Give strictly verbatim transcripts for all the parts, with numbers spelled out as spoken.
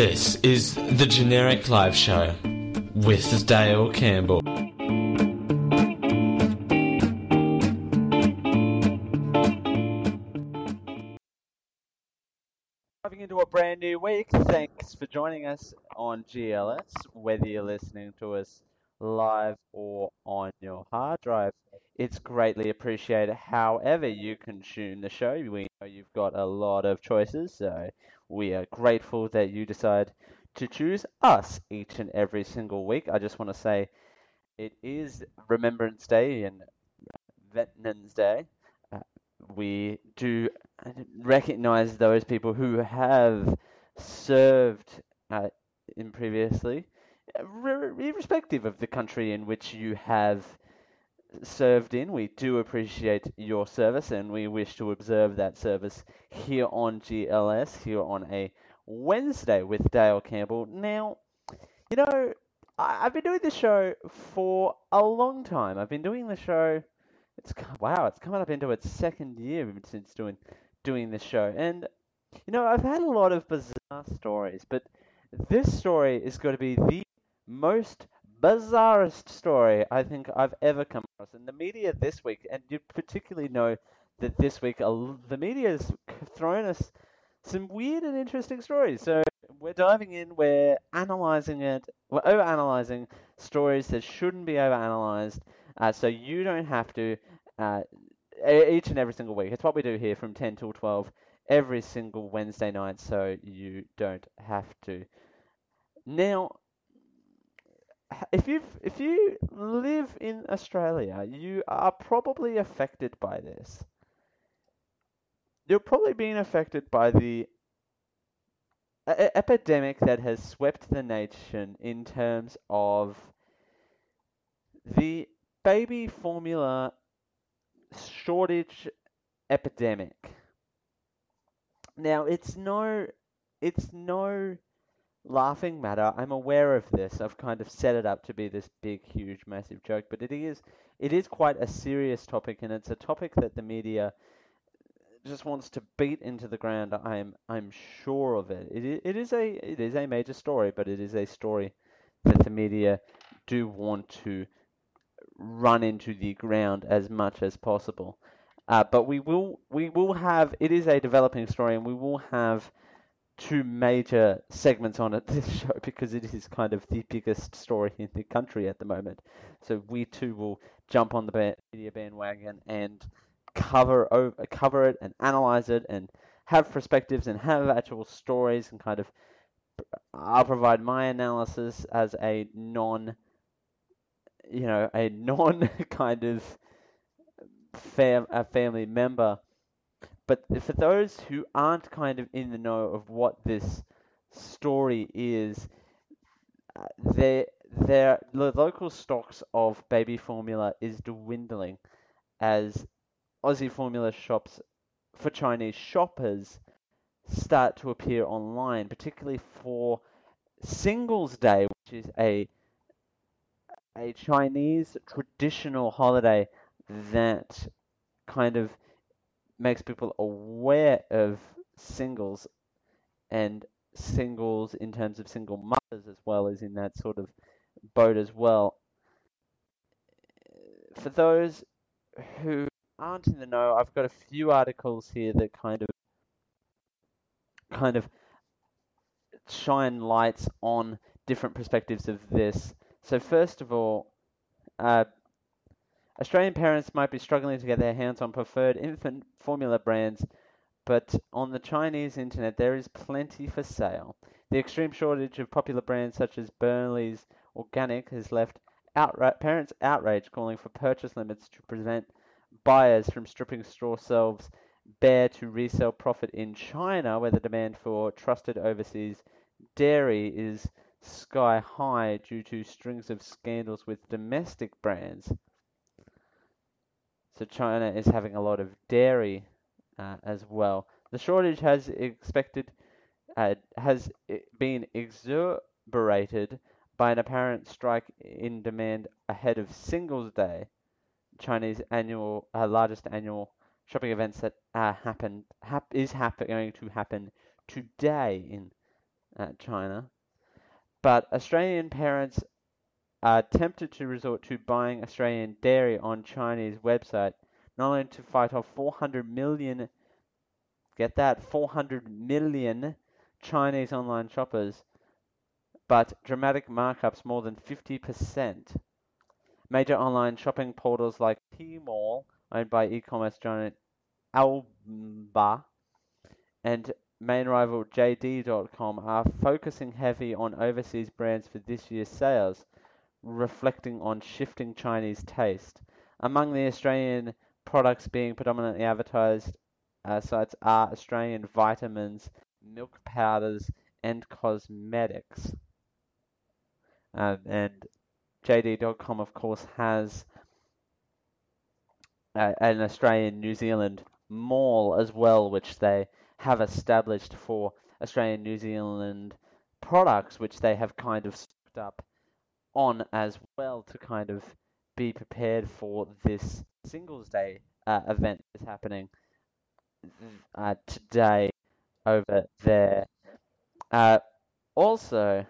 This is the Generic Live Show with Dale Campbell. Diving into a brand new week, thanks for joining us on G L S, whether you're listening to us live or on your hard drive. It's greatly appreciated. However you consume the show, we know you've got a lot of choices, so we are grateful that you decide to choose us each and every single week. I just want to say it is Remembrance Day and Veterans Day. Uh, we do recognize those people who have served uh, in previously, irrespective of the country in which you have served in. We do appreciate your service and we wish to observe that service here on G L S, here on a Wednesday with Dale Campbell. Now, you know, I, I've been doing this show for a long time. I've been doing the show, it's wow, it's coming up into its second year since doing doing this show. And, you know, I've had a lot of bizarre stories, but this story is going to be the most bizarrest story I think I've ever come across. And the media this week, and you particularly know that this week uh, the media has thrown us some weird and interesting stories. So we're diving in, we're analyzing it, we're over-analyzing stories that shouldn't be over-analyzed, uh, so you don't have to uh, each and every single week. It's what we do here from ten till twelve every single Wednesday night, so you don't have to. Now, if you if you live in Australia, you are probably affected by this. You're probably being affected by the e- epidemic that has swept the nation in terms of the baby formula shortage epidemic. Now, it's no it's no laughing matter. I'm aware of this. I've kind of set it up to be this big, huge, massive joke, but it is it is quite a serious topic, and it's a topic that the media just wants to beat into the ground. I'm I'm sure of it. It i- it is a it is a major story, but it is a story that the media do want to run into the ground as much as possible. Uh, but we will we will have it is a developing story, and we will have two major segments on it this show because it is kind of the biggest story in the country at the moment. So we too will jump on the ba- media bandwagon and cover over, cover it and analyze it and have perspectives and have actual stories and kind of I'll provide my analysis as a non you know a non kind of fam a family member. But for those who aren't kind of in the know of what this story is, uh, their their the local stocks of baby formula is dwindling as Aussie formula shops for Chinese shoppers start to appear online, particularly for Singles Day, which is a a Chinese traditional holiday that kind of makes people aware of singles and singles in terms of single mothers as well as in that sort of boat as well. For those who aren't in the know, I've got a few articles here that kind of kind of shine lights on different perspectives of this. So first of all, uh, Australian parents might be struggling to get their hands on preferred infant formula brands, but on the Chinese internet there is plenty for sale. The extreme shortage of popular brands such as Burnley's Organic has left outra- parents outraged, calling for purchase limits to prevent buyers from stripping store shelves bare to resell profit in China, where the demand for trusted overseas dairy is sky high due to strings of scandals with domestic brands. So China is having a lot of dairy uh, as well. The shortage has expected uh, has been exacerbated by an apparent strike in demand ahead of Singles Day, Chinese annual uh, largest annual shopping events that uh, happened hap- is happen- going to happen today in uh, China. But Australian parents are tempted to resort to buying Australian dairy on Chinese website, not only to fight off four hundred million, get that, four hundred million Chinese online shoppers, but dramatic markups more than fifty percent. Major online shopping portals like Tmall, owned by e-commerce giant Alibaba, and main rival J D dot com are focusing heavy on overseas brands for this year's sales, reflecting on shifting Chinese taste. Among the Australian products being predominantly advertised uh, sites are Australian vitamins, milk powders, and cosmetics. Um, and J D dot com, of course, has uh, an Australian New Zealand mall as well, which they have established for Australian New Zealand products, which they have kind of stocked up on as well to kind of be prepared for this Singles Day uh, event that's happening uh, today over there. Uh, also,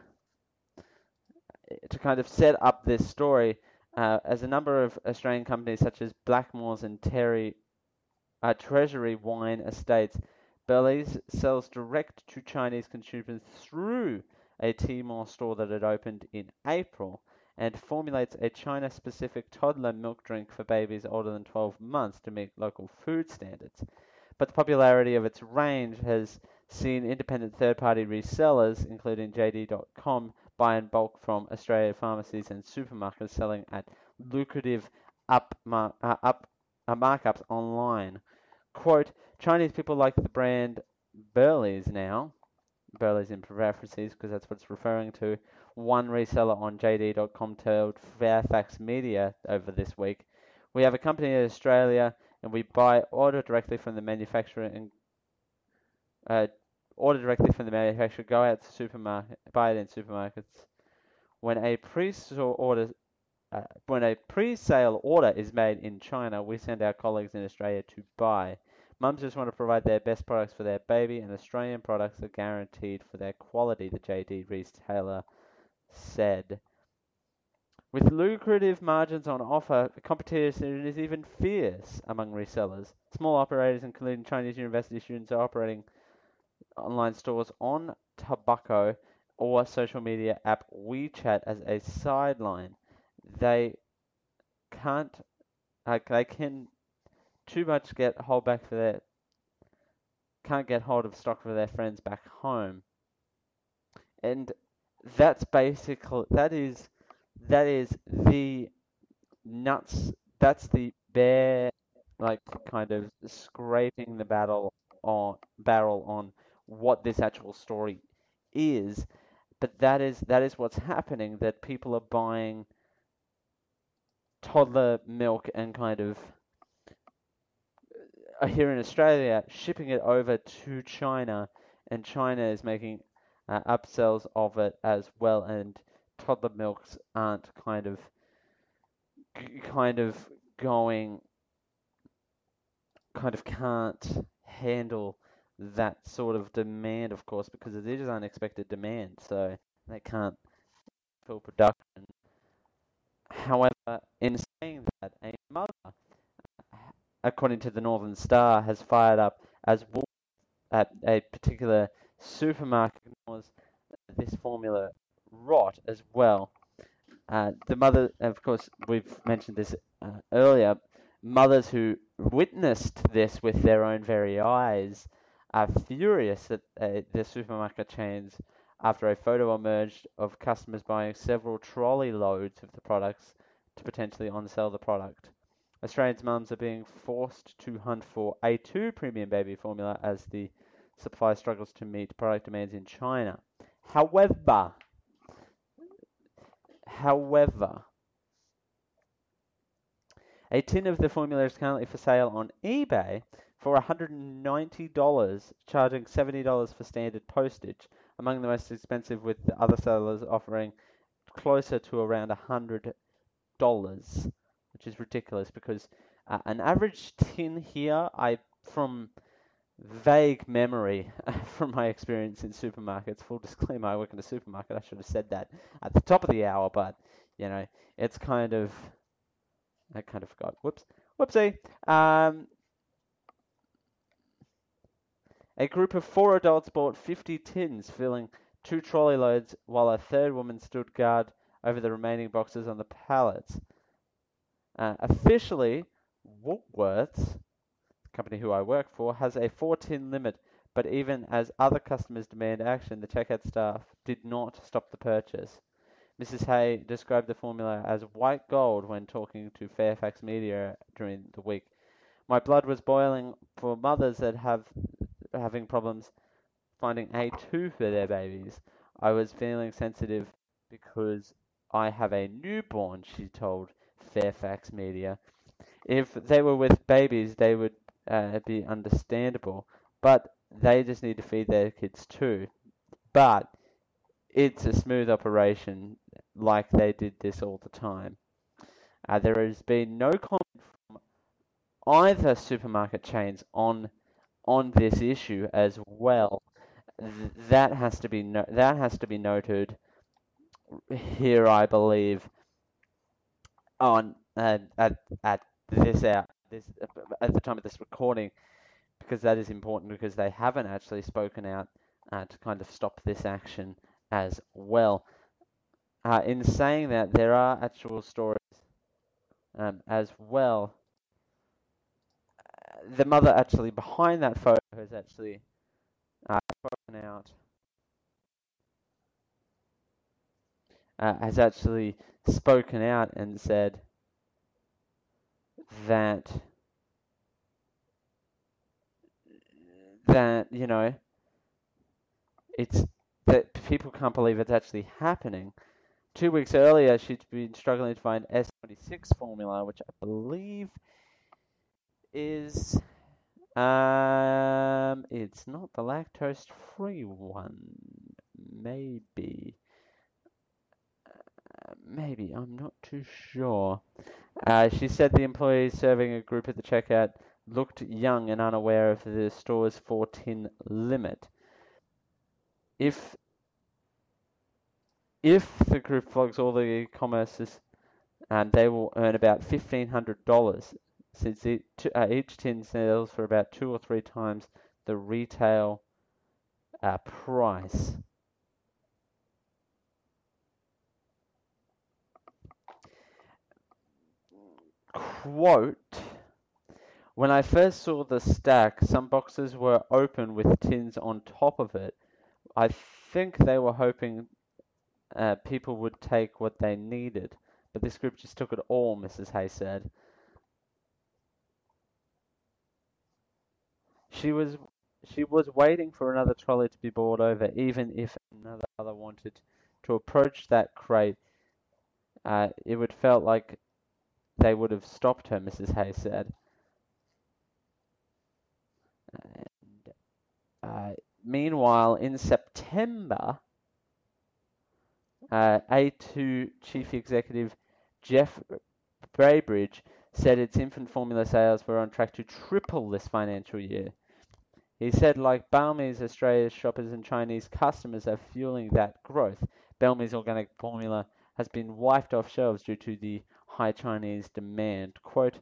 to kind of set up this story, uh, as a number of Australian companies such as Blackmores and Terry, uh, Treasury Wine Estates, Burley's sells direct to Chinese consumers through a Tmall store that had opened in April, and formulates a China-specific toddler milk drink for babies older than twelve months to meet local food standards. But the popularity of its range has seen independent third-party resellers, including J D dot com, buy in bulk from Australian pharmacies and supermarkets, selling at lucrative up, mar- uh, up uh, markups online. Quote, Chinese people like the brand Burley's now. Burley's in parentheses because that's what it's referring to. One reseller on J D dot com told Fairfax Media over this week, we have a company in Australia and we buy order directly from the manufacturer and uh, order directly from the manufacturer, go out to supermarket, buy it in supermarkets. When a pre-sale order, uh, when a pre-sale order is made in China, we send our colleagues in Australia to buy. Mums just want to provide their best products for their baby, and Australian products are guaranteed for their quality, the J D retailer said. With lucrative margins on offer, the competition is even fierce among resellers. Small operators, including Chinese university students, are operating online stores on Tobacco or social media app WeChat as a sideline. They can't, uh, they can too much get hold back for their, can't get hold of stock for their friends back home. And that's basically, that is, that is the nuts, that's the bare, like, kind of scraping the battle on, barrel on what this actual story is. But that is that is what's happening, that people are buying toddler milk and kind of uh, here in Australia, shipping it over to China, and China is making uh, upsells of it as well, and toddler milks aren't kind of kind of going kind of can't handle that sort of demand, of course, because it is unexpected demand, so they can't fill production. However, in saying that, a mother, according to the Northern Star, has fired up as Wool at a particular supermarket was this formula rot as well. Uh, the mother, of course, we've mentioned this uh, earlier, mothers who witnessed this with their own very eyes are furious at uh, the supermarket chains after a photo emerged of customers buying several trolley loads of the products to potentially on-sell the product. Australian mums are being forced to hunt for A two premium baby formula as the supply struggles to meet product demands in China. However, however, a tin of the formula is currently for sale on eBay for one hundred ninety dollars, charging seventy dollars for standard postage, among the most expensive, with the other sellers offering closer to around one hundred dollars, which is ridiculous because uh, an average tin here, I from vague memory from my experience in supermarkets. Full disclaimer, I work in a supermarket. I should have said that at the top of the hour, but you know, it's kind of I kind of forgot. Whoops, whoopsie. Um, a group of four adults bought fifty tins, filling two trolley loads, while a third woman stood guard over the remaining boxes on the pallets. Uh, officially, Woolworths, the company who I work for, has a four-tin limit, but even as other customers demand action, the checkout staff did not stop the purchase. Missus Hay described the formula as white gold when talking to Fairfax Media during the week. My blood was boiling for mothers that have having problems finding A two for their babies. I was feeling sensitive because I have a newborn, she told Fairfax Media. If they were with babies, they would uh, be understandable, but they just need to feed their kids too. But it's a smooth operation, like they did this all the time. Uh, there has been no comment from either supermarket chains on on this issue as well. Th- that has to be no- that has to be noted here, I believe, on uh, at at this out this at the time of this recording, because that is important because they haven't actually spoken out uh, to kind of stop this action as well. Uh, in saying that, there are actual stories um, as well. The mother actually behind that photo has actually uh, spoken out, uh, has actually spoken out and said that that you know it's that people can't believe it's actually happening. Two weeks earlier, she'd been struggling to find S twenty-six formula, which I believe is um, it's not the lactose-free one. Maybe, uh, maybe I'm not too sure. Uh, she said the employees serving a group at the checkout looked young and unaware of the store's four-tin limit. If if the group flogs all the e-commerces, and they will earn about fifteen hundred dollars since each, uh, each tin sells for about two or three times the retail uh, price. Quote, when I first saw the stack, some boxes were open with tins on top of it. I think they were hoping uh, people would take what they needed, but this group just took it all, Missus Hay said. She was she was waiting for another trolley to be brought over, even if another other wanted to approach that crate. Uh, it would felt like they would have stopped her, Missus Hay said. And, uh, meanwhile, in September, uh, A two Chief Executive Jeff Braybridge said its infant formula sales were on track to triple this financial year. He said, like Bellamy's, Australia's shoppers and Chinese customers are fueling that growth. Bellamy's organic formula has been wiped off shelves due to the high Chinese demand. Quote,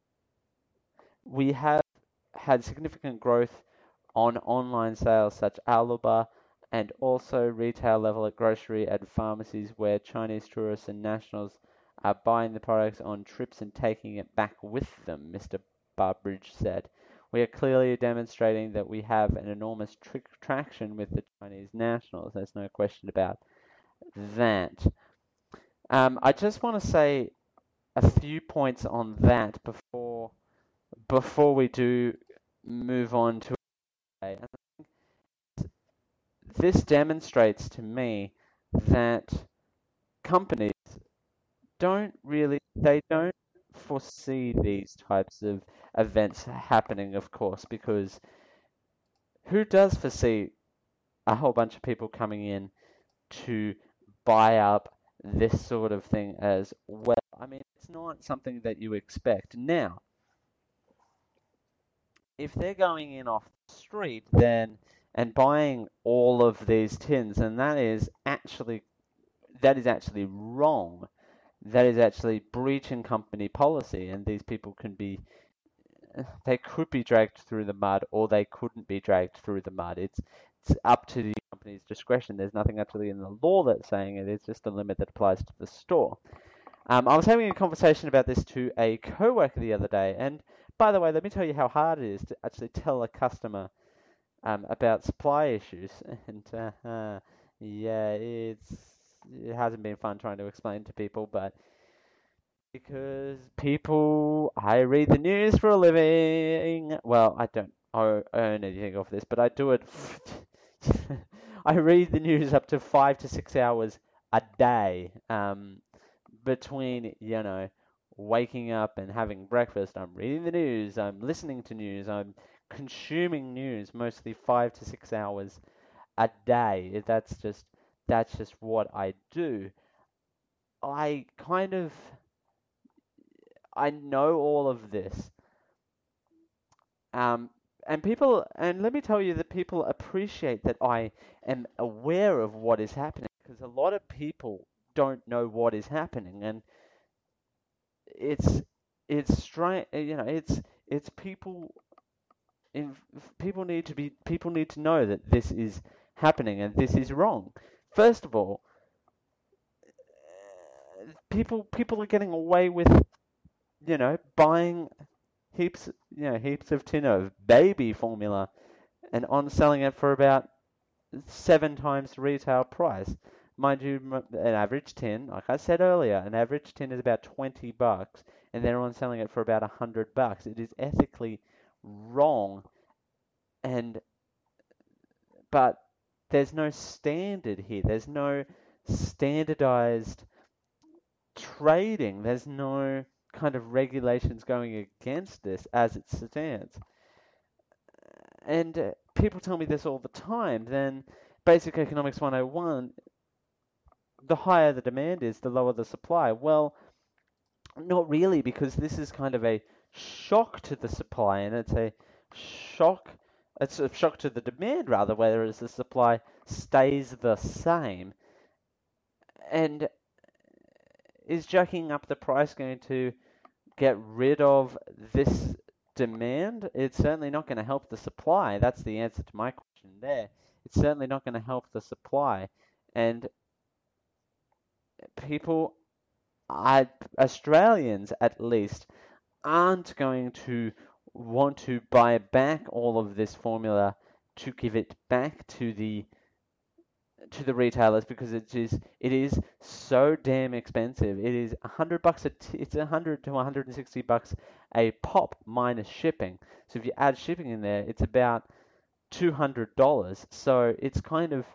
we have had significant growth on online sales such as Alibaba and also retail level at grocery and pharmacies where Chinese tourists and nationals are buying the products on trips and taking it back with them, Mister Barbridge said. We are clearly demonstrating that we have an enormous tr- traction with the Chinese nationals. There's no question about that. Um, I just want to say a few points on that before before we do move on to A. This demonstrates to me that companies don't really they don't foresee these types of events happening, of course, because who does foresee a whole bunch of people coming in to buy up this sort of thing as well? I mean, it's not something that you expect. Now, if they're going in off the street then and buying all of these tins, and that is actually that is actually wrong. That is actually breaching company policy, and these people can be they could be dragged through the mud or they couldn't be dragged through the mud. It's it's up to the company's discretion. There's nothing actually in the law that's saying it. It's just a limit that applies to the store. Um, I was having a conversation about this to a coworker the other day, and by the way, let me tell you how hard it is to actually tell a customer um, about supply issues. And uh, uh, yeah, it's it hasn't been fun trying to explain to people, but because people, I read the news for a living. Well, I don't o- earn anything off this, but I do it. I read the news up to five to six hours a day. Um, between, you know, waking up and having breakfast, I'm reading the news, I'm listening to news, I'm consuming news mostly five to six hours a day. That's just that's just what I do. I kind of I know all of this. Um, and people, and let me tell you that people appreciate that I am aware of what is happening because a lot of people don't know what is happening, and it's it's strange, you know, it's it's people in people need to be people need to know that this is happening and this is wrong. First of all, people people are getting away with, you know, buying heaps, you know, heaps of tin of baby formula and on selling it for about seven times the retail price. Mind you, an average tin, like I said earlier, an average tin is about twenty bucks, and they're on selling it for about a hundred bucks. It is ethically wrong, and but there's no standard here. There's no standardized trading. There's no kind of regulations going against this as it stands. And uh, people tell me this all the time. Then Basic Economics one oh one, the higher the demand is, the lower the supply. Well, not really, because this is kind of a shock to the supply, and it's a shock, it's a shock to the demand rather, whereas the supply stays the same. And is jacking up the price going to get rid of this demand? It's certainly not going to help the supply. That's the answer to my question there. It's certainly not going to help the supply. And people, I, Australians at least, aren't going to want to buy back all of this formula to give it back to the to the retailers because it is it is so damn expensive. It is a hundred bucks a t- it's a hundred to one hundred and sixty bucks a pop minus shipping. So if you add shipping in there, it's about two hundred dollars. So it's kind of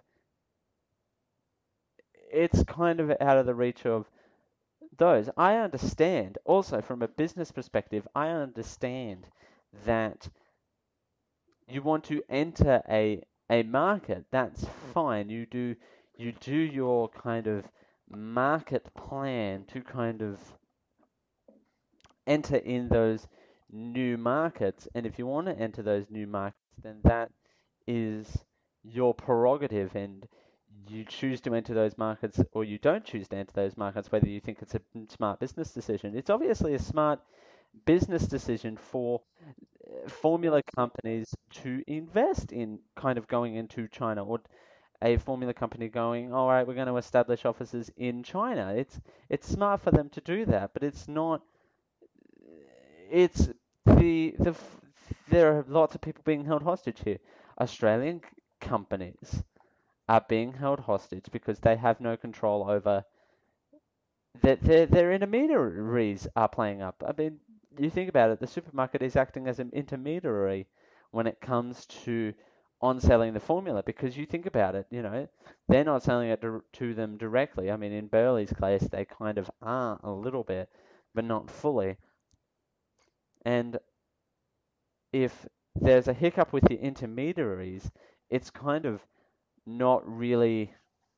it's kind of out of the reach of those. I understand also from a business perspective. I understand that you want to enter a a market, that's fine. You do you do your kind of market plan to kind of enter in those new markets. And if you want to enter those new markets, then that is your prerogative, and you choose to enter those markets or you don't choose to enter those markets, whether you think it's a smart business decision. It's obviously a smart business decision for formula companies to invest in kind of going into China, or a formula company going, all right, we're going to establish offices in China. It's it's smart for them to do that, but it's not. It's the the there are lots of people being held hostage here. Australian c- companies are being held hostage because they have no control over that their their intermediaries are playing up. I mean, you think about it, the supermarket is acting as an intermediary when it comes to on selling the formula, because you think about it, you know, they're not selling it to, to them directly. I mean, in Burley's case, they kind of are a little bit, but not fully. And if there's a hiccup with the intermediaries, it's kind of not really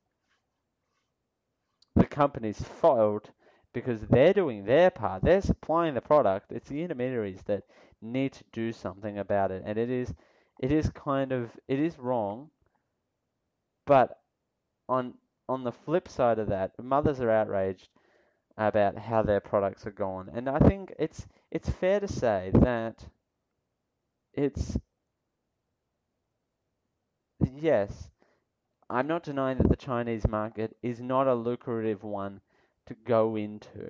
the company's fault because they're doing their part. They're supplying the product. It's the intermediaries that need to do something about it. And it is, it is kind of, it is wrong, but on on the flip side of that, mothers are outraged about how their products are gone. And I think it's it's fair to say that it's yes, I'm not denying that the Chinese market is not a lucrative one to go into.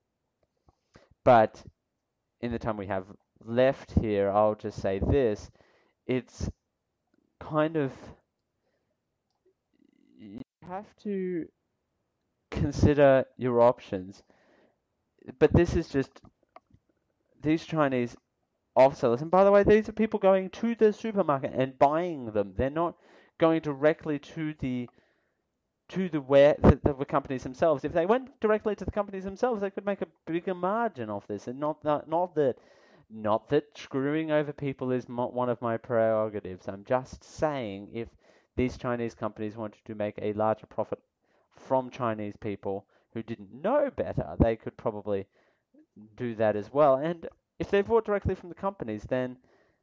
But in the time we have left here, I'll just say this. It's kind of, you have to consider your options. But this is just these Chinese off-sellers. And by the way, these are people going to the supermarket and buying them. They're not going directly to the to the where the, the companies themselves. If they went directly to the companies themselves, they could make a bigger margin off this. And not that not that not that screwing over people is not one of my prerogatives. I'm just saying if these Chinese companies wanted to make a larger profit from Chinese people who didn't know better, they could probably do that as well. And if they bought directly from the companies, then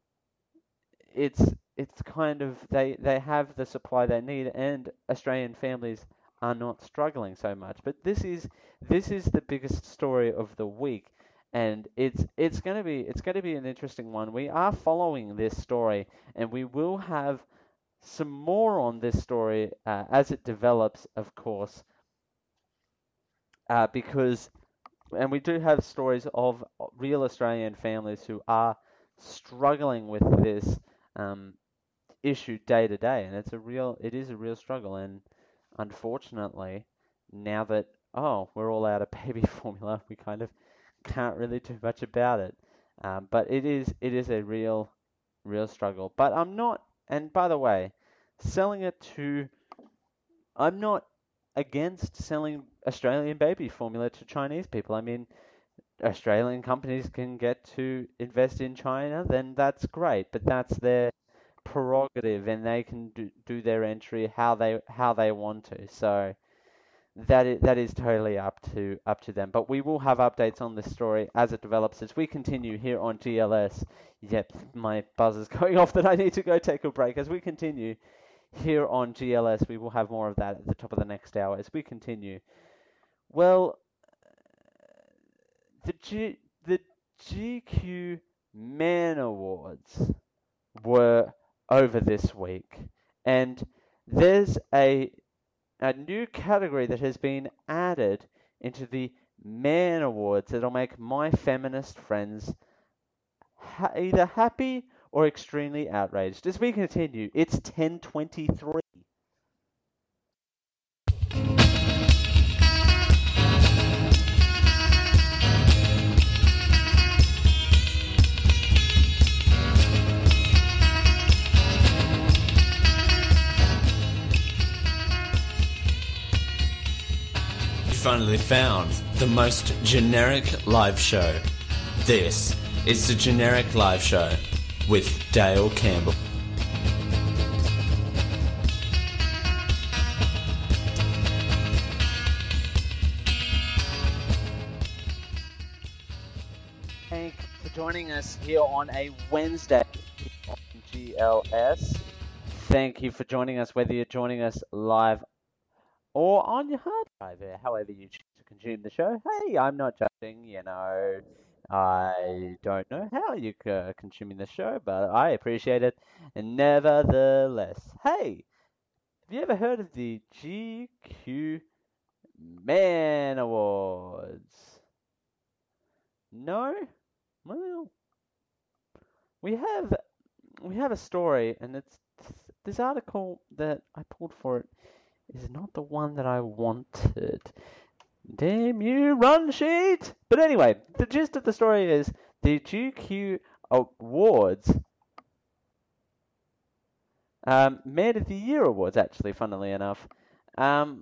it's it's kind of they they have the supply they need, and Australian families are not struggling so much. But this is this is the biggest story of the week, and it's it's going to be it's going to be an interesting one. We are following this story, and we will have some more on this story uh, as it develops, of course, uh, because and we do have stories of real Australian families who are struggling with this um, issue day to day, and it's a real, it is a real struggle. And unfortunately, now that oh, we're all out of baby formula, we kind of can't really do much about it. Um, but it is, it is a real, real struggle. But I'm not, and by the way, selling it to, I'm not against selling Australian baby formula to Chinese people. I mean, Australian companies can get to invest in China, then that's great. But that's their prerogative, and they can do, do their entry how they how they want to. So that is, that is totally up to up to them. But we will have updates on this story as it develops as we continue here on G L S. Yep, my buzzer's going off that I need to go take a break. As we continue here on G L S, we will have more of that at the top of the next hour as we continue. Well, the G the G Q Man Awards were over this week, and there's a a new category that has been added into the Man Awards that'll make my feminist friends ha- either happy or extremely outraged. As we continue, it's ten twenty-three. Finally found the most generic live show. This is the Generic Live Show with Dale Campbell. Thank you for joining us here on a Wednesday on G L S. Thank you for joining us, whether you're joining us live or on your hard drive there, however you choose to consume the show. Hey, I'm not judging, you know. I don't know how you're consuming the show, but I appreciate it. And nevertheless, hey, have you ever heard of the G Q Man Awards? No? Well, we have we have a story, and it's this article that I pulled for it is not the one that I wanted. Damn you, run sheet! But anyway, the gist of the story is the G Q Awards, um, Man of the Year Awards, actually, funnily enough, um,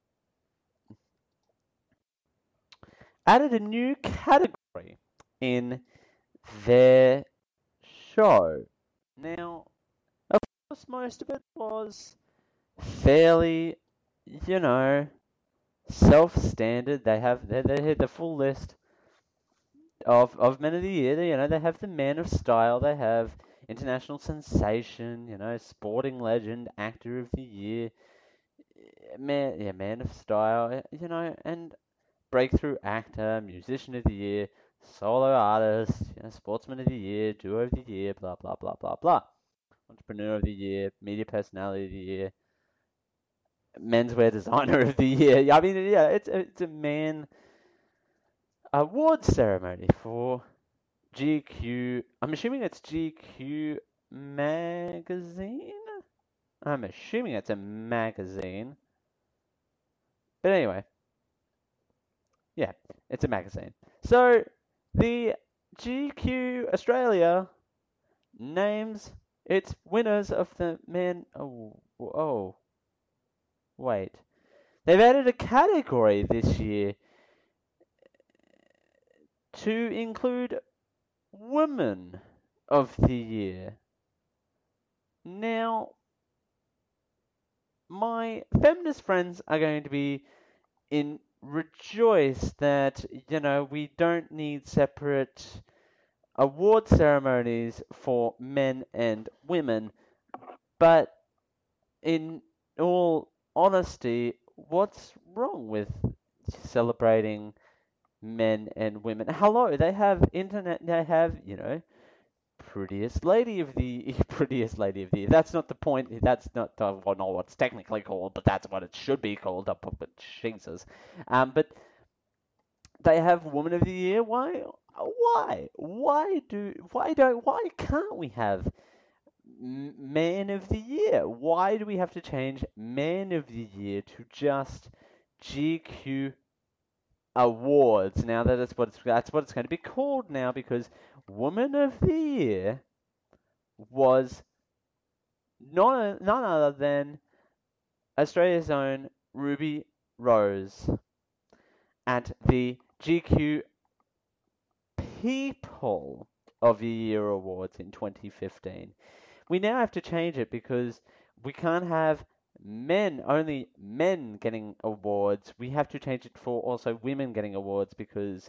added a new category in their show. Now, of course, most of it was fairly, you know, self-standard. They have they they had the full list of of Men of the Year. You know, they have the Man of Style. They have International Sensation. You know, Sporting Legend, Actor of the Year, Man, yeah, Man of Style. You know, and Breakthrough Actor, Musician of the Year, Solo Artist, you know, Sportsman of the Year, Duo of the Year, blah blah blah blah blah. Entrepreneur of the Year, Media Personality of the Year, Menswear Designer of the Year. I mean, yeah, it's it's a man award ceremony for G Q. I'm assuming it's G Q magazine. I'm assuming it's a magazine. But anyway, yeah, it's a magazine. So the G Q Australia names its winners of the men. Oh, oh, wait. They've added a category this year to include Women of the Year. Now, my feminist friends are going to be in rejoice that, you know, we don't need separate award ceremonies for men and women, but in all honesty, what's wrong with celebrating men and women? Hello, they have internet, they have, you know, prettiest lady of the prettiest lady of the year. That's not the point. That's not uh, well, not what it's technically called, but that's what it should be called. But Jesus, um, but they have Woman of the Year. Why? Why? Why do? Why don't? Why can't we have Man of the Year? Why do we have to change Man of the Year to just G Q Awards? Now that it's what it's, that's what it's going to be called now, because Woman of the Year was none, none other than Australia's own Ruby Rose at the G Q People of the Year Awards in twenty fifteen. We now have to change it because we can't have men, only men getting awards. We have to change it for also women getting awards, because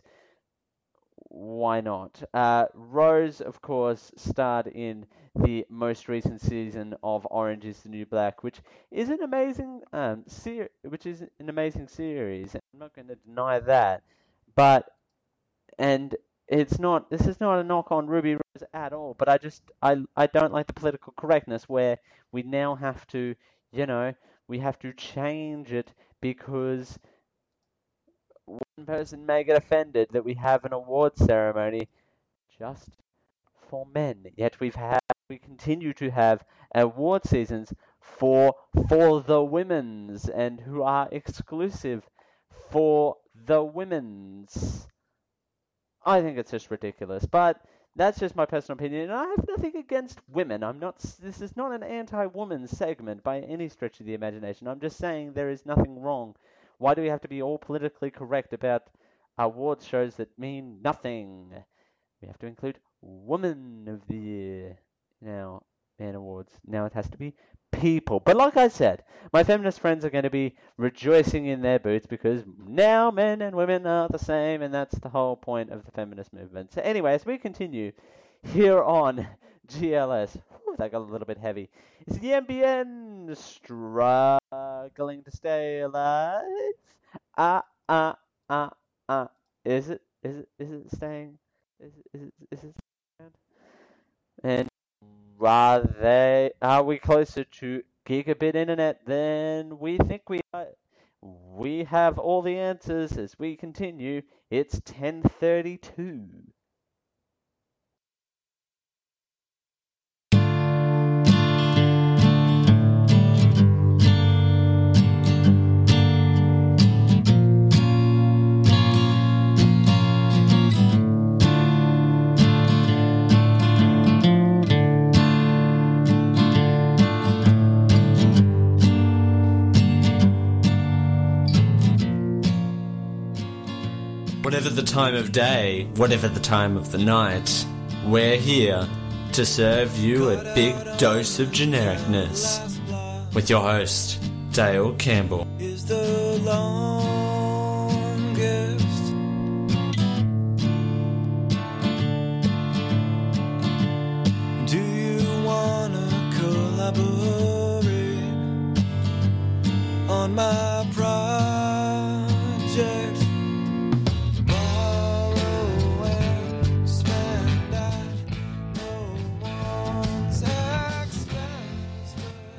why not? Uh, Rose, of course, starred in the most recent season of Orange Is the New Black, which is an amazing um ser- which is an amazing series. I'm not going to deny that, but and it's not. This is not a knock on Ruby Rose at all. But I just I I don't like the political correctness where we now have to, you know, we have to change it because one person may get offended that we have an award ceremony just for men. Yet we've had, we continue to have award seasons for for the women's and who are exclusive for the women's. I think it's just ridiculous, but that's just my personal opinion, and I have nothing against women. I'm not. This is not an anti-woman segment by any stretch of the imagination. I'm just saying there is nothing wrong. Why do we have to be all politically correct about award shows that mean nothing? We have to include Woman of the Year. Now, Man Awards. Now it has to be people. But like I said, my feminist friends are going to be rejoicing in their boots because now men and women are the same, and that's the whole point of the feminist movement. So anyway, as we continue here on G L S, whew, that got a little bit heavy. Is the M B N struggling to stay alive? Ah, ah, ah, ah. Is it? Is it? Is it staying? Is it? Is it? Is it staying? And are they? Are we closer to gigabit internet than we think we are? We have all the answers as we continue. It's ten thirty-two. Whatever the time of day, whatever the time of the night, we're here to serve you a big dose of genericness with your host, Dale Campbell. Is the longest library on my project. Borrow and spend at no one's expense.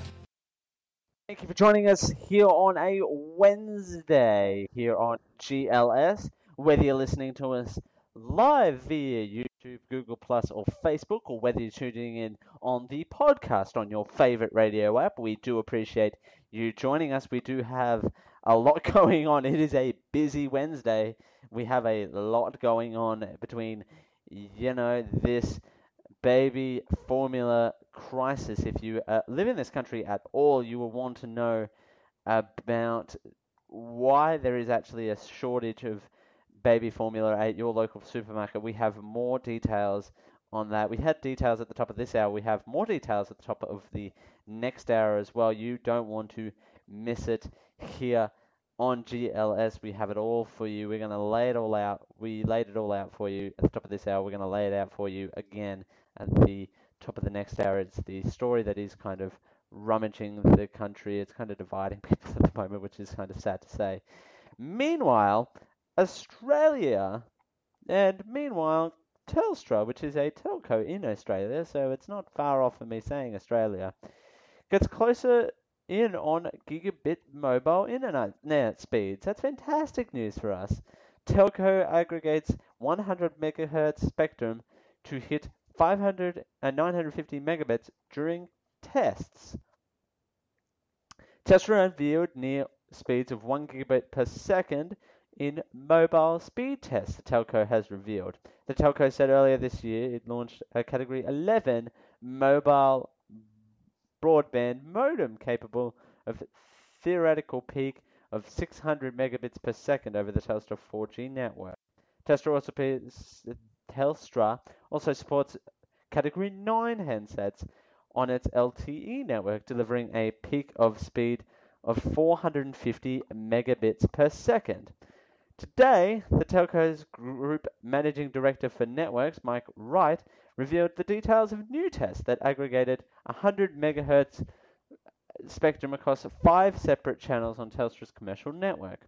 Thank you for joining us here on a Wednesday here on G L S. Whether you're listening to us live via YouTube, Google Plus, or Facebook, or whether you're tuning in on the podcast on your favorite radio app, we do appreciate you joining us. We do have a lot going on. It is a busy Wednesday. We have a lot going on between, you know, this baby formula crisis. If you uh, live in this country at all, you will want to know about why there is actually a shortage of baby formula at your local supermarket. We have more details on that. We had details at the top of this hour. We have more details at the top of the next hour as well. You don't want to miss it here on G L S. We have it all for you. We're going to lay it all out. We laid it all out for you at the top of this hour. We're going to lay it out for you again at the top of the next hour. It's the story that is kind of rummaging the country. It's kind of dividing people at the moment, which is kind of sad to say. Meanwhile, Australia, and meanwhile, Telstra, which is a telco in Australia, so it's not far off of me saying Australia, gets closer in on gigabit mobile internet speeds. That's fantastic news for us. Telco aggregates one hundred megahertz spectrum to hit five hundred and nine hundred fifty megabits during tests. Telstra unveiled near speeds of one gigabit per second in mobile speed tests, the telco has revealed. The telco said earlier this year it launched a Category eleven mobile broadband modem capable of theoretical peak of six hundred megabits per second over the Telstra four G network. Telstra also, Telstra also supports Category nine handsets on its L T E network, delivering a peak of speed of four hundred fifty megabits per second. Today, the telco's group managing director for networks, Mike Wright, revealed the details of new tests that aggregated one hundred megahertz spectrum across five separate channels on Telstra's commercial network.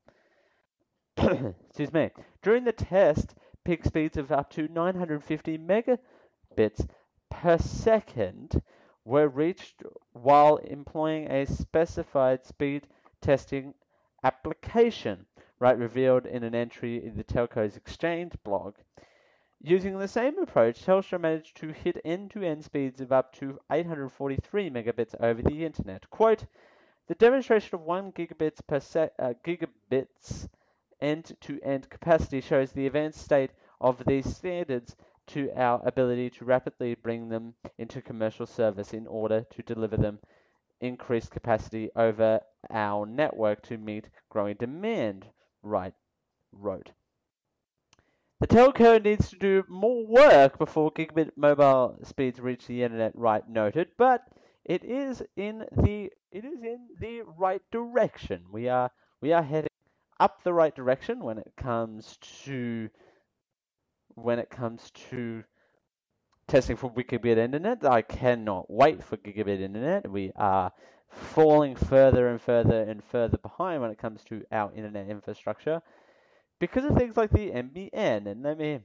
Excuse me. During the test, peak speeds of up to nine hundred fifty megabits per second were reached while employing a specified speed testing application, Wright revealed in an entry in the telco's Exchange blog. Using the same approach, Telstra managed to hit end-to-end speeds of up to eight hundred forty-three megabits over the internet. Quote, the demonstration of one gigabits per sec, uh, gigabits end-to-end capacity shows the advanced state of these standards to our ability to rapidly bring them into commercial service in order to deliver them increased capacity over our network to meet growing demand, Wright wrote. The telco needs to do more work before gigabit mobile speeds reach the internet, Wright noted, but it is in the it is in the right direction. We are we are heading up the right direction when it comes to when it comes to testing for gigabit internet. I cannot wait for gigabit internet. We are falling further and further and further behind when it comes to our internet infrastructure because of things like the N B N. And let me,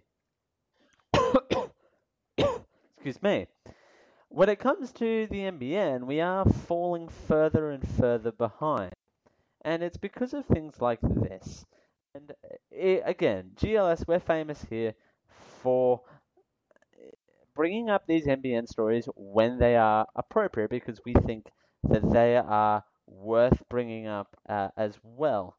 excuse me, when it comes to the N B N, we are falling further and further behind. And it's because of things like this. And it, again, G L S, we're famous here for bringing up these N B N stories when they are appropriate because we think that they are worth bringing up uh, as well.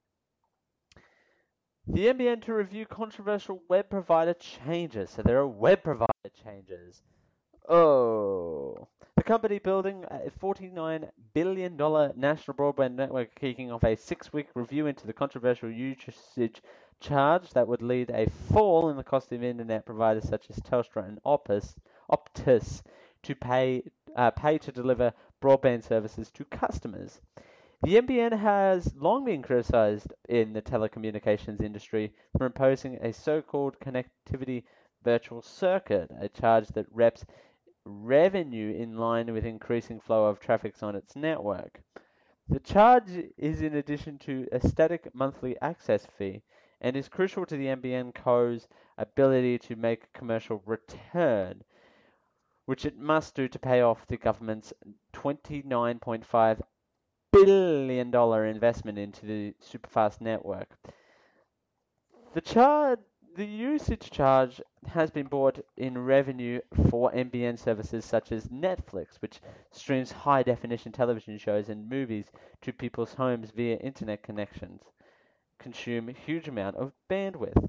The N B N to review controversial web provider changes. So there are web provider changes. Oh. The company building a forty-nine billion dollars national broadband network kicking off a six-week review into the controversial usage charge that would lead a fall in the cost of internet providers such as Telstra and Optus, Optus to pay uh, pay to deliver broadband services to customers. The N B N has long been criticized in the telecommunications industry for imposing a so-called connectivity virtual circuit, a charge that reps revenue in line with increasing flow of traffic on its network. The charge is in addition to a static monthly access fee and is crucial to the N B N Co's ability to make a commercial return, which it must do to pay off the government's twenty-nine point five billion dollars investment into the superfast network. The charge, the usage charge has been brought in revenue for N B N services such as Netflix, which streams high-definition television shows and movies to people's homes via internet connections, consume a huge amount of bandwidth.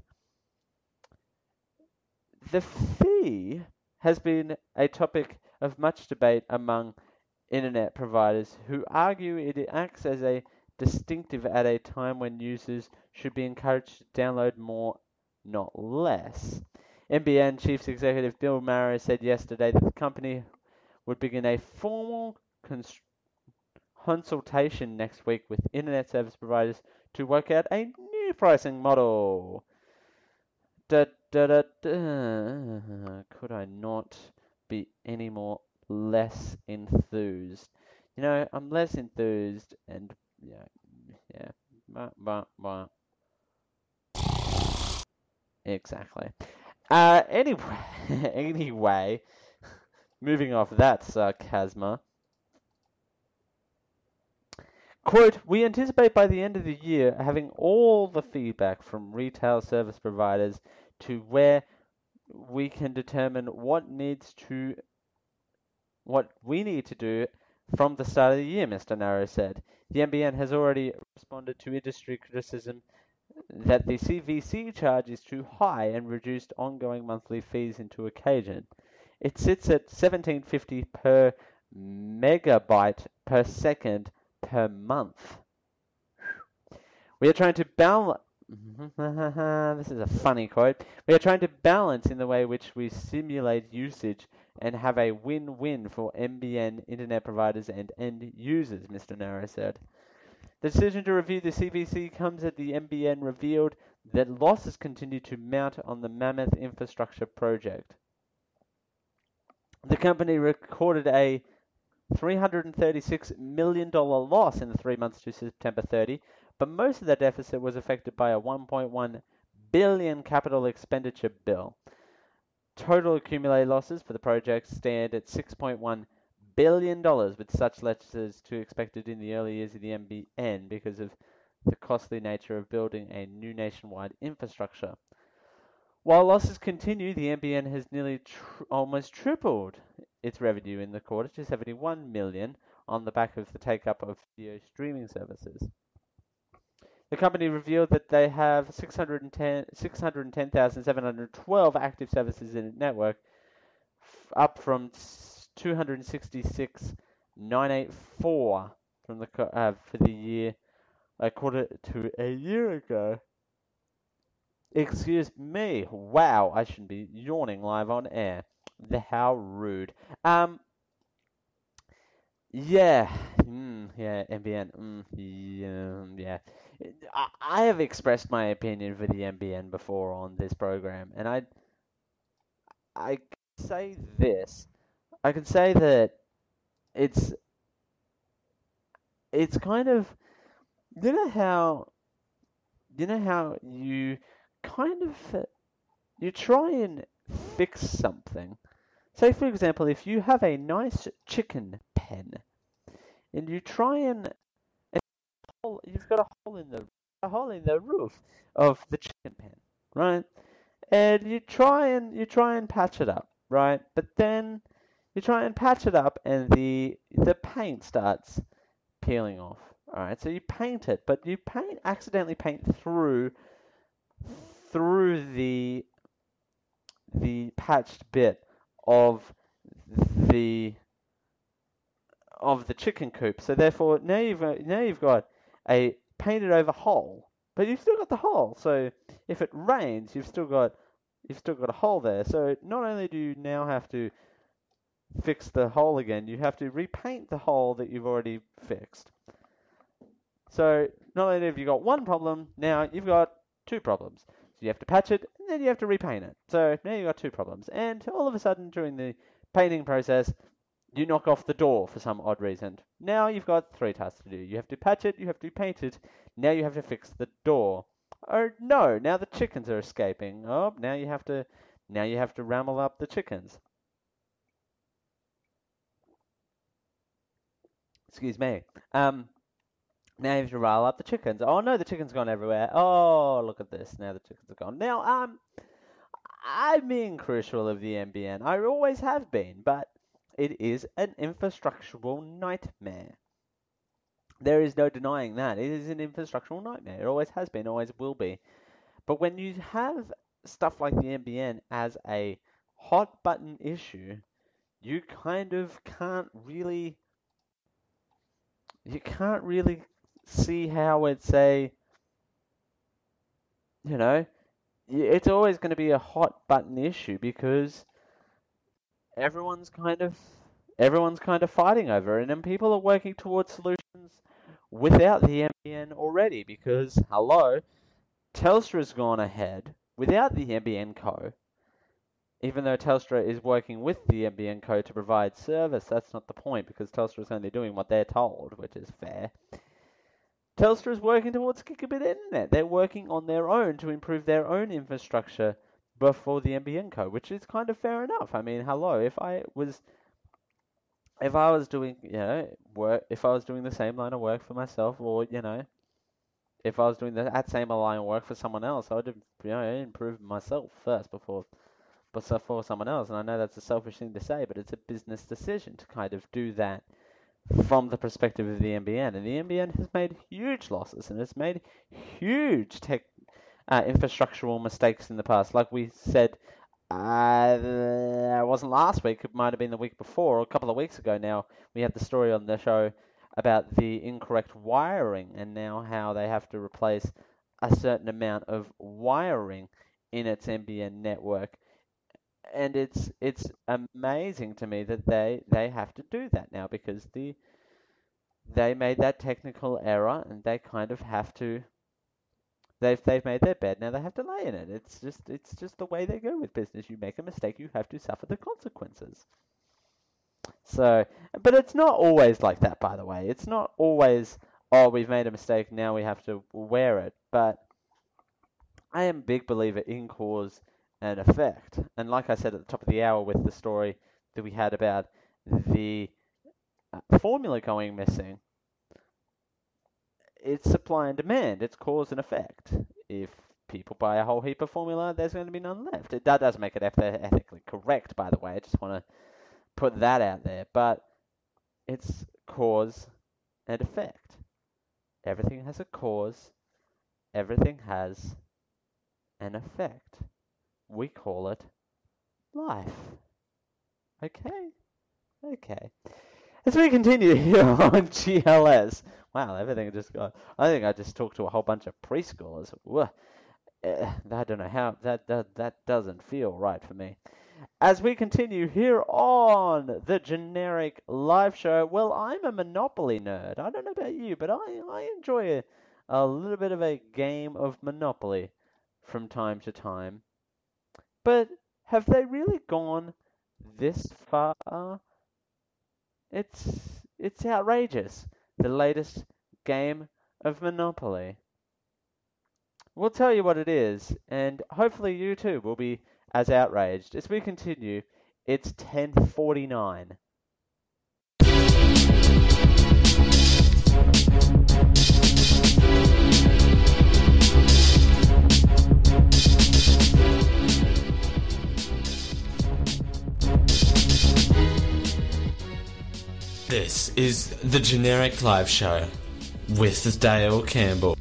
The fee has been a topic of much debate among internet providers who argue it acts as a distinctive at a time when users should be encouraged to download more, not less. N B N Chief Executive Bill Mara said yesterday that the company would begin a formal cons- consultation next week with internet service providers to work out a new pricing model. Da, da, da, da. Could I not be any more less enthused? You know, I'm less enthused and yeah, yeah, bah, bah, bah. Exactly. Uh, anyway, anyway, moving off that sarcasma. Quote, we anticipate by the end of the year having all the feedback from retail service providers to where we can determine what needs to, what we need to do from the start of the year, Mister Narrow said. The N B N has already responded to industry criticism that the C V C charge is too high and reduced ongoing monthly fees into occasion. It sits at seventeen fifty per megabyte per second per month. We are trying to balance. This is a funny quote. We are trying to balance in the way which we simulate usage and have a win-win for N B N internet providers and end users, Mister Narrow said. The decision to review the C V C comes as the N B N revealed that losses continue to mount on the Mammoth infrastructure project. The company recorded a three hundred thirty-six million dollars loss in the three months to September thirtieth, but most of that deficit was affected by a one point one billion dollars capital expenditure bill. Total accumulated losses for the project stand at six point one billion dollars, with such losses to expected in the early years of the N B N because of the costly nature of building a new nationwide infrastructure. While losses continue, the N B N has nearly tr- almost tripled its revenue in the quarter to seventy-one million dollars on the back of the take-up of video streaming services. The company revealed that they have six hundred ten thousand seven hundred twelve active services in its network, f- up from two hundred sixty-six thousand nine hundred eighty-four from the co- uh, for the year, a quarter to a year ago. Excuse me. Wow, I shouldn't be yawning live on air. The how rude. Um. Yeah. Mm, yeah. N B N. Mm, yeah. yeah. I, I have expressed my opinion for the N B N before on this program, and I. I can say this. I can say that it's. It's kind of. You know how. You know how you kind of. You try and fix something. Say, for example, if you have a nice chicken pen, and you try and, and hole, you've got a hole in the a hole in the roof of the chicken pen, right? And you try and you try and patch it up, right? But then you try and patch it up, and the the paint starts peeling off. All right, so you paint it, but you paint accidentally paint through through the the patched bit of the of the chicken coop. So therefore, now you've got, now you've got a painted over hole, but you've still got the hole. So if it rains, you've still got you've still got a hole there. So not only do you now have to fix the hole again, you have to repaint the hole that you've already fixed. So not only have you got one problem, now you've got two problems. So you have to patch it, and then you have to repaint it. So now you've got two problems. And all of a sudden, during the painting process, you knock off the door for some odd reason. Now you've got three tasks to do. You have to patch it, you have to paint it, now you have to fix the door. Oh no, now the chickens are escaping. Oh, now you have to now you have to rammel up the chickens. Excuse me. Um now you have to rile up the chickens. Oh no, the chicken's gone everywhere. Oh, look at this. Now the chickens are gone. Now, um I'm being crucial of the N B N. I always have been, but it is an infrastructural nightmare. There is no denying that. It is an infrastructural nightmare. It always has been, always will be. But when you have stuff like the N B N as a hot button issue, you kind of can't really, you can't really see how it's a, you know, it's always going to be a hot button issue because everyone's kind of, everyone's kind of fighting over it, and people are working towards solutions without the N B N already because, hello, Telstra's gone ahead without the N B N Co. Even though Telstra is working with the N B N Co to provide service, that's not the point because Telstra is only doing what they're told, which is fair. Telstra is working towards gigabit internet. They're working on their own to improve their own infrastructure before the N B N Co, which is kind of fair enough. I mean, hello, if I was if I was doing, you know, work, if I was doing the same line of work for myself, or you know, if I was doing the, that same line of work for someone else, I would, you know, improve myself first before, before someone else. And I know that's a selfish thing to say, but it's a business decision to kind of do that from the perspective of the N B N. And the N B N has made huge losses and it's made huge tech uh, infrastructural mistakes in the past. Like we said, uh, it wasn't last week, it might have been the week before, or a couple of weeks ago now, we had the story on the show about the incorrect wiring and now how they have to replace a certain amount of wiring in its N B N network. And it's it's amazing to me that they, they have to do that now because the they made that technical error and they kind of have to they've they've made their bed, now they have to lay in it. It's just it's just the way they go with business. You make a mistake, you have to suffer the consequences. So, but it's not always like that, by the way. It's not always, oh, we've made a mistake, now we have to wear it. But I am a big believer in cause and effect. And like I said at the top of the hour with the story that we had about the uh, formula going missing, it's supply and demand. It's cause and effect. If people buy a whole heap of formula, there's going to be none left. It, that does make it ethically correct, by the way. I just want to put that out there. But it's cause and effect. Everything has a cause. Everything has an effect. We call it life. Okay? Okay. As we continue here on G L S, wow, everything just got, I think I just talked to a whole bunch of preschoolers. Uh, I don't know how, that, that, that doesn't feel right for me. As we continue here on the Generic Live Show, well, I'm a Monopoly nerd. I don't know about you, but I, I enjoy a, a little bit of a game of Monopoly from time to time. But have they really gone this far? It's it's outrageous. The latest game of Monopoly. We'll tell you what it is, and hopefully you too will be as outraged. As we continue, it's ten forty-nine. This is the Generic Live Show with Dale Campbell.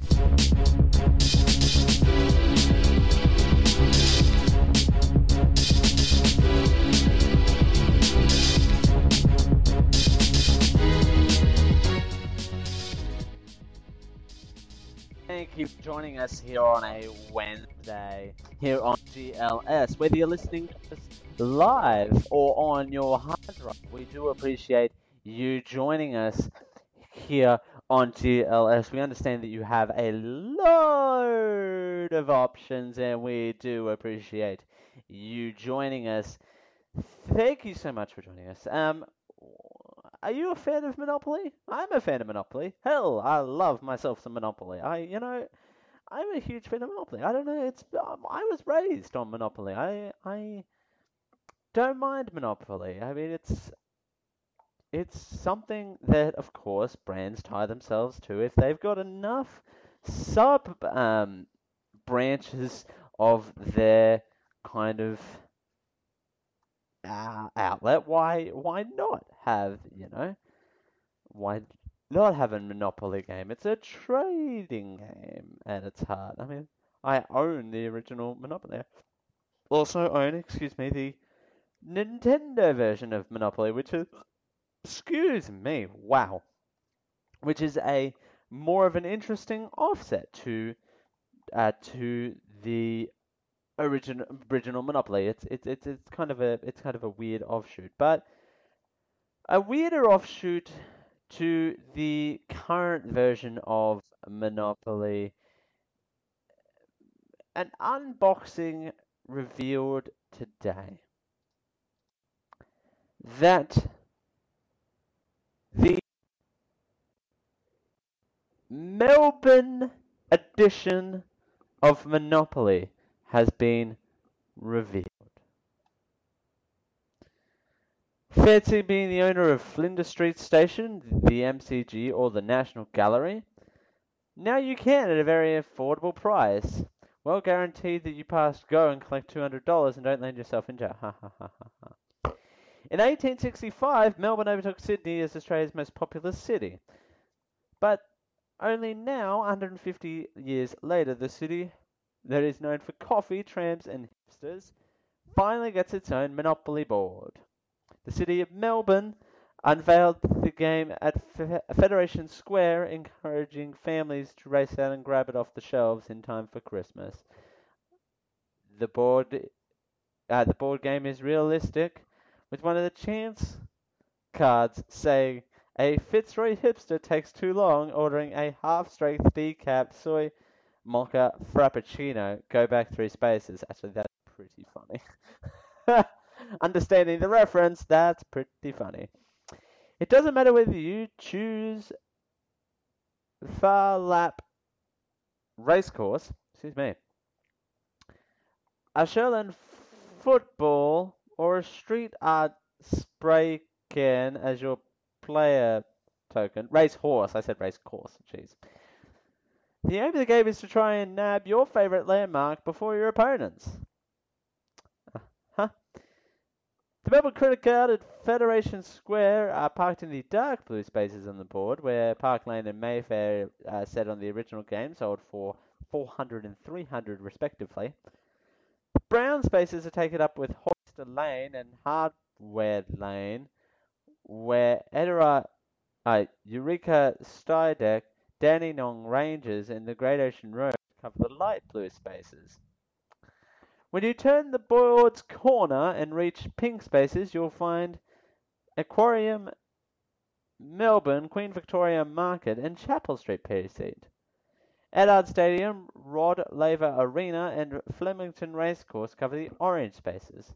Thank you for joining us here on a Wednesday here on G L S. Whether you're listening to us live or on your hard drive, we do appreciate you joining us here on G L S. We understand that you have a load of options and we do appreciate you joining us. Thank you so much for joining us. Um, are you a fan of Monopoly? I'm a fan of Monopoly. Hell, I love myself some Monopoly. I, you know, I'm a huge fan of Monopoly. I don't know. It's um, I was raised on Monopoly. I I don't mind Monopoly. I mean, it's it's something that, of course, brands tie themselves to if they've got enough sub um, branches of their kind of uh, outlet. Why why not have, you know, why not have a Monopoly game? It's a trading game at its heart. I mean, I own the original Monopoly. I also own, excuse me, the Nintendo version of Monopoly, which is, excuse me, wow, which is a more of an interesting offset to uh, to the original original Monopoly. It's it's it's it's kind of a it's kind of a weird offshoot, but a weirder offshoot to the current version of Monopoly. An unboxing revealed today that the Melbourne edition of Monopoly has been revealed. Fancy being the owner of Flinders Street Station, the M C G, or the National Gallery? Now you can at a very affordable price. Well, guaranteed that you pass go and collect two hundred dollars and don't land yourself in jail. Ha ha ha ha ha. In eighteen sixty-five, Melbourne overtook Sydney as Australia's most populous city. But only now, one hundred fifty years later, the city that is known for coffee, trams, and hipsters finally gets its own Monopoly board. The city of Melbourne unveiled the game at Fe- Federation Square, encouraging families to race out and grab it off the shelves in time for Christmas. The board, uh, the board game is realistic, with one of the chance cards saying, "A Fitzroy hipster takes too long ordering a half-strength decaf soy mocha frappuccino. Go back three spaces." Actually, that's pretty funny. Understanding the reference, that's pretty funny. It doesn't matter whether you choose Far Lap Racecourse, excuse me, a Sherland football, or a street art spray can as your player token. Race horse, I said race course, jeez. The aim of the game is to try and nab your favourite landmark before your opponents. Uh, huh? The Melbourne Cricket Ground at Federation Square are parked in the dark blue spaces on the board, where Park Lane and Mayfair uh, set on the original game, sold for four hundred and three hundred respectively. The brown spaces are taken up with Hoyster Lane and Hardware Lane, where Edera, uh, Eureka Stuydeck, Dandenong Ranges, and the Great Ocean Road cover the light blue spaces. When you turn the board's corner and reach pink spaces, you'll find Aquarium, Melbourne, Queen Victoria Market, and Chapel Street precinct. Eddard Stadium, Rod Laver Arena, and Flemington Racecourse cover the orange spaces.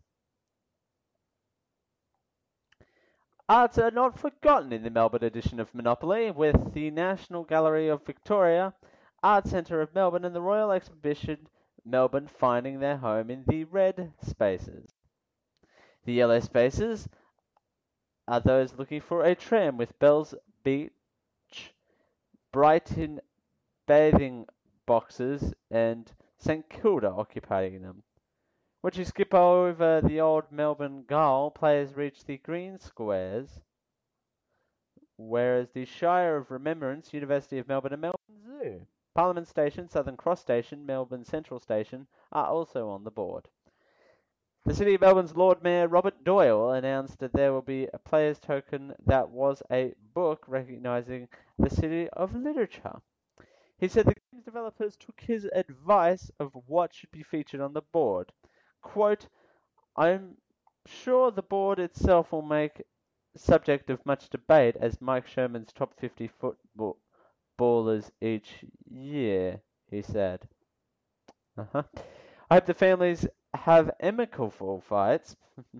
Arts are not forgotten in the Melbourne edition of Monopoly, with the National Gallery of Victoria, Art Centre of Melbourne, and the Royal Exhibition Melbourne finding their home in the red spaces. The yellow spaces are those looking for a tram with Bells Beach, Brighton bathing boxes, and St Kilda occupying them. Once you skip over the old Melbourne Gull, players reach the green squares, whereas the Shire of Remembrance, University of Melbourne, and Melbourne Zoo, Parliament Station, Southern Cross Station, Melbourne Central Station are also on the board. The City of Melbourne's Lord Mayor Robert Doyle announced that there will be a player's token that was a book recognising the City of Literature. He said the game's developers took his advice of what should be featured on the board. Quote, "I'm sure the board itself will make subject of much debate as Mike Sherman's top fifty footballers each year," he said. Uh-huh. "I hope the families have amicable fights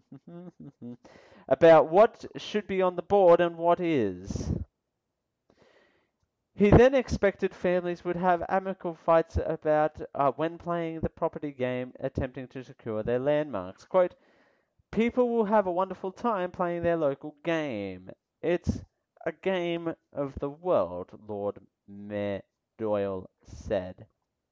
about what should be on the board and what is. He then expected families would have amicable fights about uh, when playing the property game, attempting to secure their landmarks. Quote, people will have a wonderful time playing their local game. It's a game of the world, Lord Mayor Doyle said.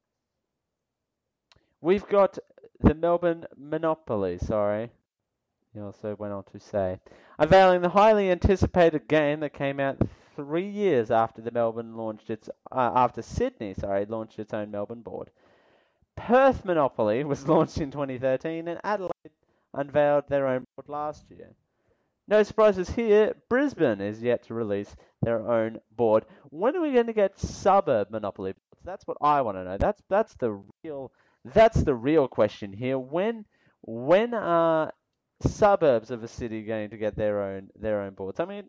We've got the Melbourne Monopoly, sorry. He also went on to say, unveiling the highly anticipated game that came out three years after the Melbourne launched its, uh, after Sydney, sorry, launched its own Melbourne board. Perth Monopoly was launched in twenty thirteen and Adelaide unveiled their own board last year. No surprises here, Brisbane is yet to release their own board. When are we going to get suburb Monopoly boards? That's what I want to know. That's that's the real that's the real question here. When when are suburbs of a city going to get their own their own boards? I mean,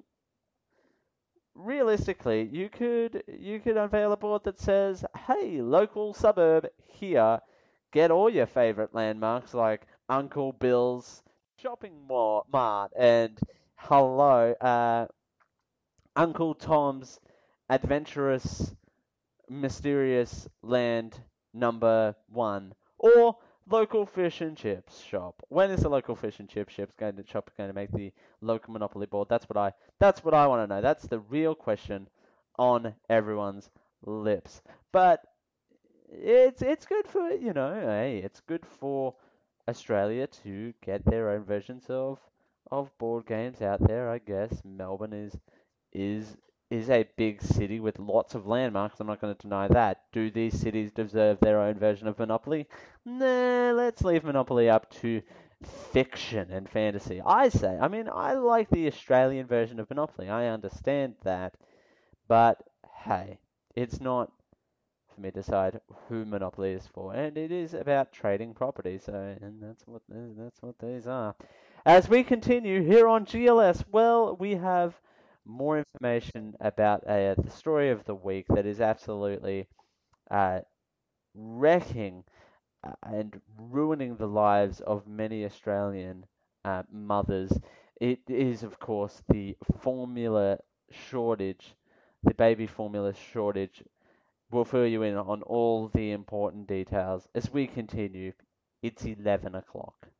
realistically, you could you could unveil a board that says, "Hey, local suburb here, get all your favorite landmarks like Uncle Bill's shopping mart and hello, uh, Uncle Tom's adventurous, mysterious land number one," or local fish and chips shop. When is the local fish and chip shop's going to shop going to make the local Monopoly board? That's what I that's what I want to know. That's the real question on everyone's lips. But it's it's good for you know, hey, it's good for Australia to get their own versions of of board games out there. I guess Melbourne is is is a big city with lots of landmarks. I'm not going to deny that. Do these cities deserve their own version of Monopoly? Nah, let's leave Monopoly up to fiction and fantasy. I say, I mean, I like the Australian version of Monopoly. I understand that, but hey, it's not for me to decide who Monopoly is for, and it is about trading property. So, and that's what that's what these are. As we continue here on G L S, well, we have more information about uh, the story of the week that is absolutely uh, wrecking uh, and ruining the lives of many Australian uh, mothers. It is, of course, the formula shortage, the baby formula shortage. We'll fill you in on all the important details as we continue. It's eleven o'clock.